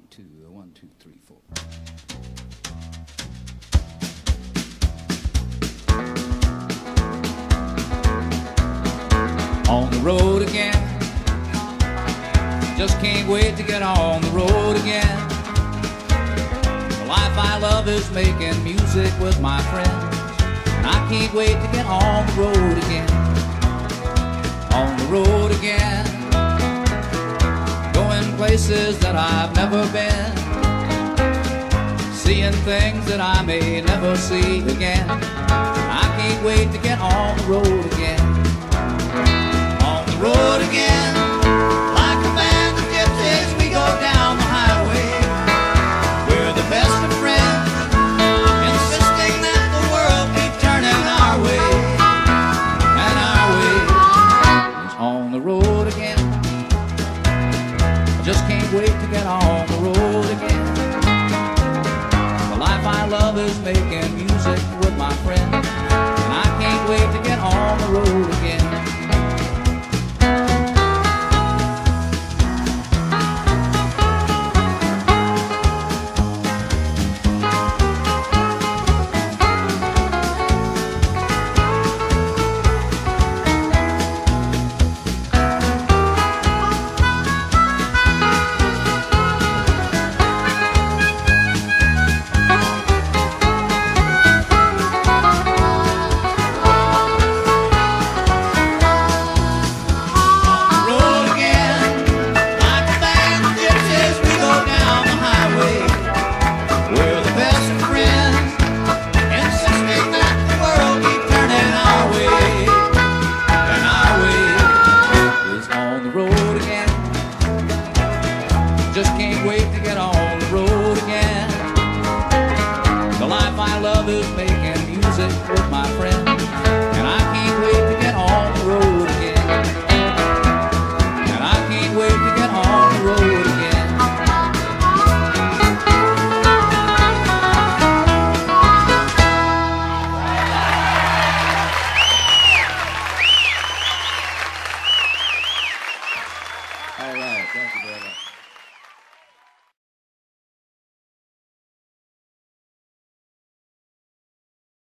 1, 2, 3, 4. On the road again, just can't wait to get on the road again. The life I love is making music with my friends, and I can't wait to get on the road again. On the road again, going places that I've never been, seeing things that I may never see again. I can't wait to get on the road again. On the road again, like a band of gypsies, we go down the highway. We're the best of friends, insisting that the world keep turning our way. And our way is on the road again. I just can't wait to get on the road again. The life I love is making music with my friends, and I can't wait to get on the road again. Just can't wait to get on the road again. The life I love is making music with my friends, and I can't wait to get on the road again. And I can't wait to get on the road again. All right, thank you very much.